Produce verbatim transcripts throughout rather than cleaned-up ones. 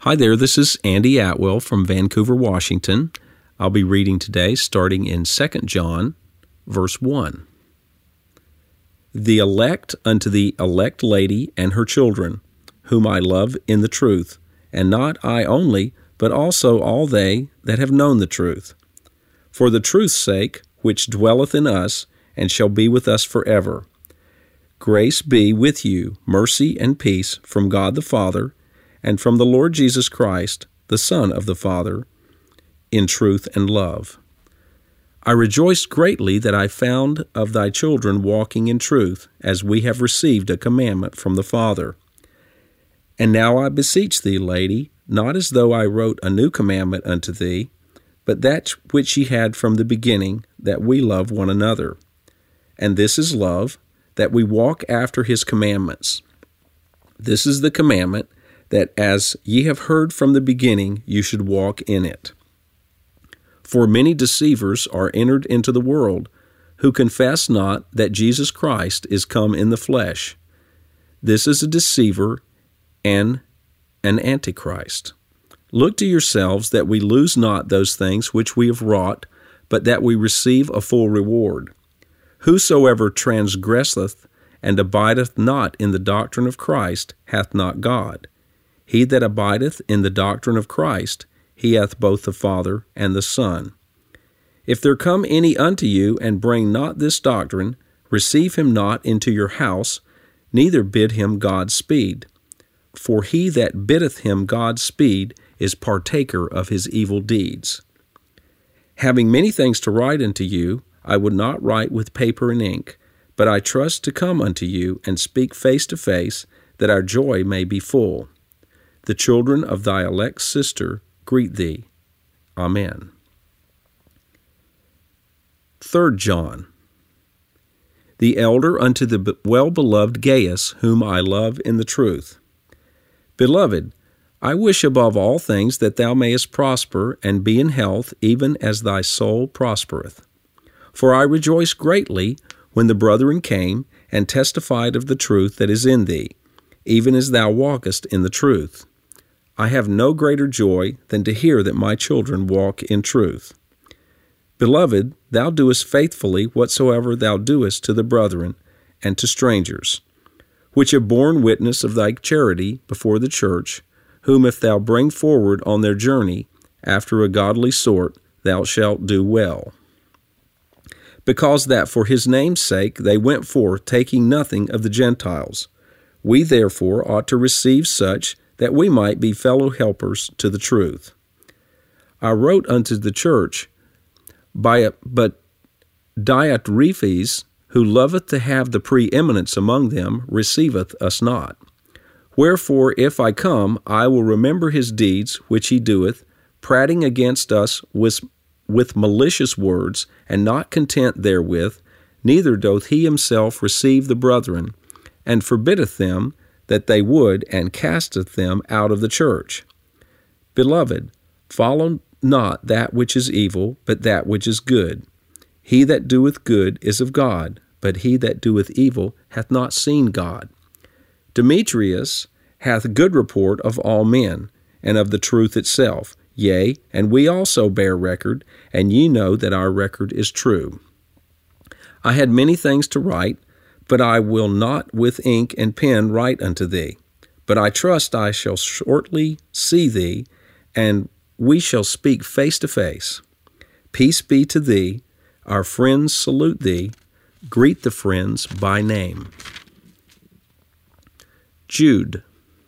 Hi there, this is Andy Atwell from Vancouver, Washington. I'll be reading today starting in Second John, verse one. The elect unto the elect lady and her children, whom I love in the truth, and not I only, but also all they that have known the truth. For the truth's sake, which dwelleth in us, and shall be with us forever. Grace be with you, mercy and peace from God the Father, and from the Lord Jesus Christ, the Son of the Father, in truth and love. I rejoiced greatly that I found of thy children walking in truth, as we have received a commandment from the Father. And now I beseech thee, lady, not as though I wrote a new commandment unto thee, but that which ye had from the beginning, that we love one another. And this is love, that we walk after his commandments. This is the commandment, that as ye have heard from the beginning, you should walk in it. For many deceivers are entered into the world, who confess not that Jesus Christ is come in the flesh. This is a deceiver and an antichrist. Look to yourselves that we lose not those things which we have wrought, but that we receive a full reward. Whosoever transgresseth and abideth not in the doctrine of Christ hath not God. He that abideth in the doctrine of Christ, he hath both the Father and the Son. If there come any unto you, and bring not this doctrine, receive him not into your house, neither bid him God speed. For he that biddeth him God speed is partaker of his evil deeds. Having many things to write unto you, I would not write with paper and ink, but I trust to come unto you, and speak face to face, that our joy may be full. The children of thy elect sister greet thee. Amen. Third John. The elder unto the well-beloved Gaius, whom I love in the truth. Beloved, I wish above all things that thou mayest prosper and be in health, even as thy soul prospereth. For I rejoiced greatly when the brethren came and testified of the truth that is in thee, even as thou walkest in the truth. I have no greater joy than to hear that my children walk in truth. Beloved, thou doest faithfully whatsoever thou doest to the brethren and to strangers, which have borne witness of thy charity before the church, whom if thou bring forward on their journey after a godly sort, thou shalt do well. Because that for his name's sake they went forth, taking nothing of the Gentiles. We therefore ought to receive such, that we might be fellow helpers to the truth. I wrote unto the church, by a, but Diotrephes, who loveth to have the preeminence among them, receiveth us not. Wherefore, if I come, I will remember his deeds which he doeth, prating against us with, with malicious words, and not content therewith, neither doth he himself receive the brethren, and forbiddeth them that they would, and casteth them out of the church. Beloved, follow not that which is evil, but that which is good. He that doeth good is of God, but he that doeth evil hath not seen God. Demetrius hath good report of all men, and of the truth itself. Yea, and we also bear record, and ye know that our record is true. I had many things to write, but I will not with ink and pen write unto thee. But I trust I shall shortly see thee, and we shall speak face to face. Peace be to thee. Our friends salute thee. Greet the friends by name. Jude.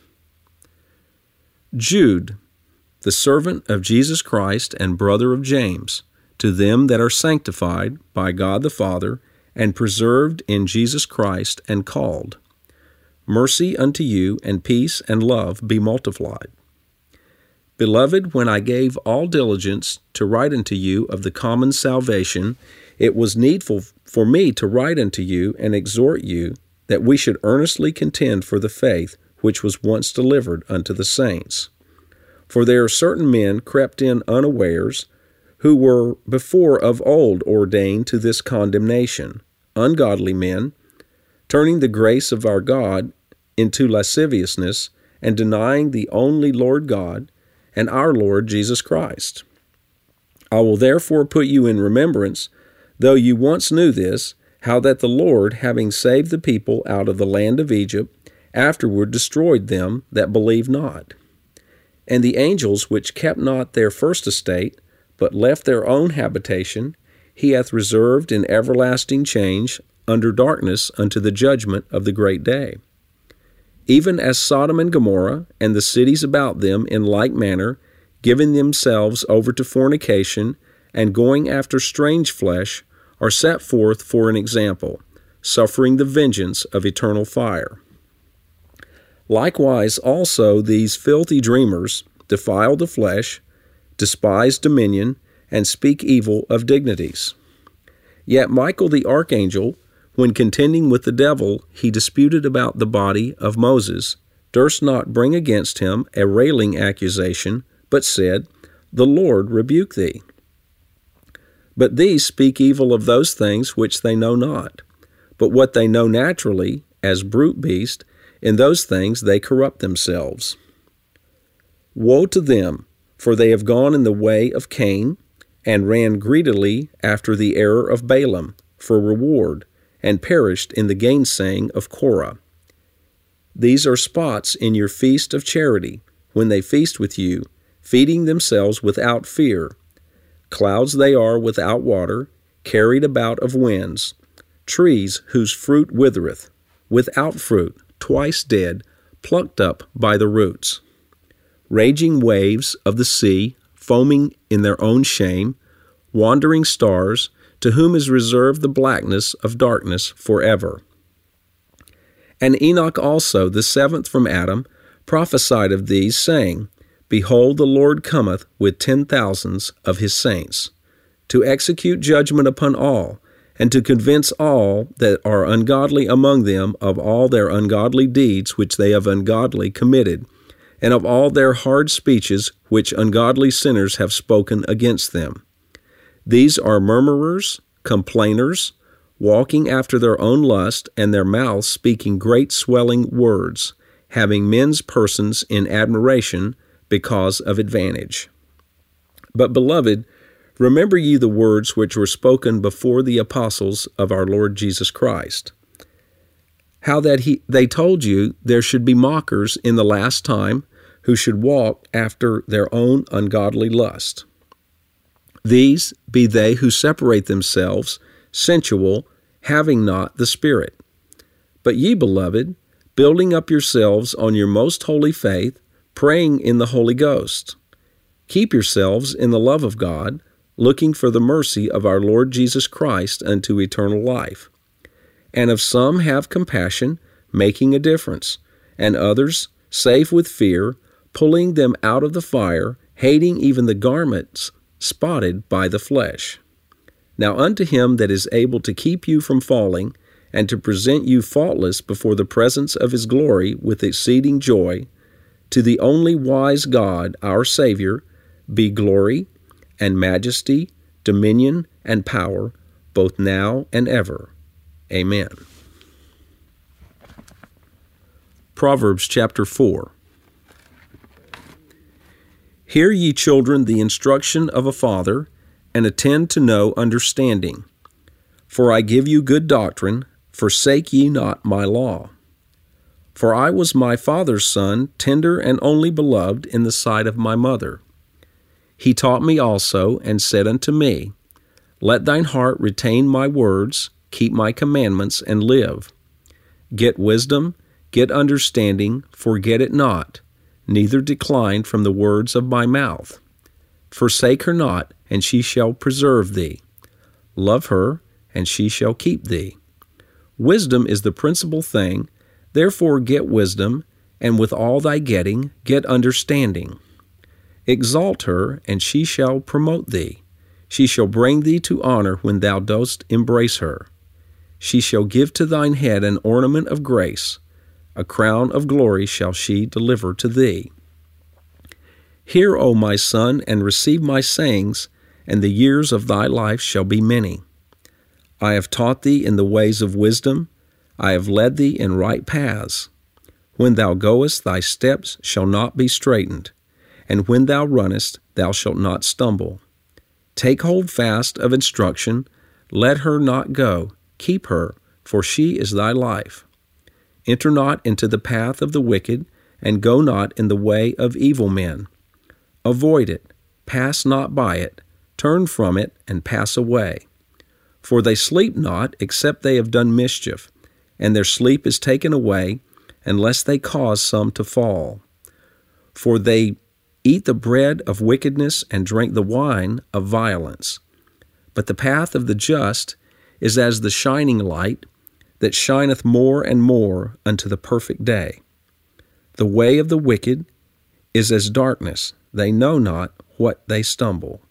Jude, the servant of Jesus Christ and brother of James, to them that are sanctified by God the Father, and preserved in Jesus Christ, and called. Mercy unto you, and peace and love be multiplied. Beloved, when I gave all diligence to write unto you of the common salvation, it was needful for me to write unto you and exhort you that we should earnestly contend for the faith which was once delivered unto the saints. For there are certain men crept in unawares, who were before of old ordained to this condemnation, ungodly men, turning the grace of our God into lasciviousness, and denying the only Lord God and our Lord Jesus Christ. I will therefore put you in remembrance, though you once knew this, how that the Lord, having saved the people out of the land of Egypt, afterward destroyed them that believed not. And the angels which kept not their first estate, but left their own habitation, he hath reserved in everlasting change under darkness unto the judgment of the great day. Even as Sodom and Gomorrah and the cities about them in like manner, giving themselves over to fornication and going after strange flesh, are set forth for an example, suffering the vengeance of eternal fire. Likewise also these filthy dreamers defile the flesh, despise dominion, and speak evil of dignities. Yet Michael the archangel, when contending with the devil, he disputed about the body of Moses, durst not bring against him a railing accusation, but said, The Lord rebuke thee. But these speak evil of those things which they know not. But what they know naturally, as brute beasts, in those things they corrupt themselves. Woe to them, for they have gone in the way of Cain, and ran greedily after the error of Balaam for reward, and perished in the gainsaying of Korah. These are spots in your feast of charity, when they feast with you, feeding themselves without fear. Clouds they are without water, carried about of winds, trees whose fruit withereth, without fruit, twice dead, plucked up by the roots. Raging waves of the sea, foaming in their own shame, wandering stars, to whom is reserved the blackness of darkness forever. And Enoch also, the seventh from Adam, prophesied of these, saying, Behold, the Lord cometh with ten thousands of his saints, to execute judgment upon all, and to convince all that are ungodly among them of all their ungodly deeds which they have ungodly committed, and of all their hard speeches which ungodly sinners have spoken against them. These are murmurers, complainers, walking after their own lust, and their mouths speaking great swelling words, having men's persons in admiration because of advantage. But, beloved, remember ye the words which were spoken before the apostles of our Lord Jesus Christ, how that he, they told you there should be mockers in the last time, who should walk after their own ungodly lust. These be they who separate themselves, sensual, having not the Spirit. But ye, beloved, building up yourselves on your most holy faith, praying in the Holy Ghost. Keep yourselves in the love of God, looking for the mercy of our Lord Jesus Christ unto eternal life. And of some have compassion, making a difference, and others save with fear, pulling them out of the fire, hating even the garments spotted by the flesh. Now unto him that is able to keep you from falling, and to present you faultless before the presence of his glory with exceeding joy, to the only wise God, our Savior, be glory and majesty, dominion and power, both now and ever. Amen. Proverbs chapter four. Hear ye children the instruction of a father, and attend to know understanding. For I give you good doctrine, forsake ye not my law. For I was my father's son, tender and only beloved in the sight of my mother. He taught me also, and said unto me, Let thine heart retain my words, keep my commandments, and live. Get wisdom, get understanding, forget it not, neither decline from the words of my mouth. Forsake her not, and she shall preserve thee. Love her, and she shall keep thee. Wisdom is the principal thing, therefore get wisdom, and with all thy getting, get understanding. Exalt her, and she shall promote thee. She shall bring thee to honor when thou dost embrace her. She shall give to thine head an ornament of grace. A crown of glory shall she deliver to thee. Hear, O my son, and receive my sayings, and the years of thy life shall be many. I have taught thee in the ways of wisdom. I have led thee in right paths. When thou goest, thy steps shall not be straitened, and when thou runnest, thou shalt not stumble. Take hold fast of instruction, let her not go, keep her, for she is thy life. Enter not into the path of the wicked, and go not in the way of evil men. Avoid it, pass not by it, turn from it, and pass away. For they sleep not, except they have done mischief, and their sleep is taken away, unless they cause some to fall. For they eat the bread of wickedness and drink the wine of violence. But the path of the just is as the shining light that shineth more and more unto the perfect day. The way of the wicked is as darkness, they know not what they stumble.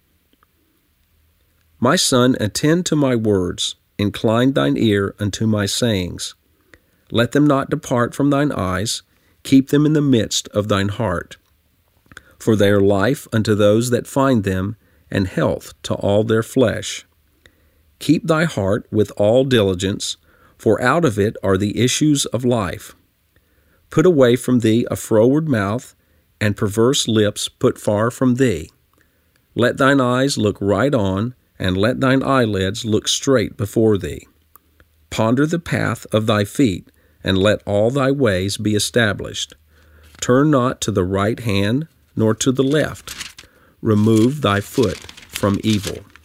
My son, attend to my words, incline thine ear unto my sayings. Let them not depart from thine eyes, keep them in the midst of thine heart. For they are life unto those that find them, and health to all their flesh. Keep thy heart with all diligence, for out of it are the issues of life. Put away from thee a froward mouth, and perverse lips put far from thee. Let thine eyes look right on, and let thine eyelids look straight before thee. Ponder the path of thy feet, and let all thy ways be established. Turn not to the right hand, nor to the left. Remove thy foot from evil.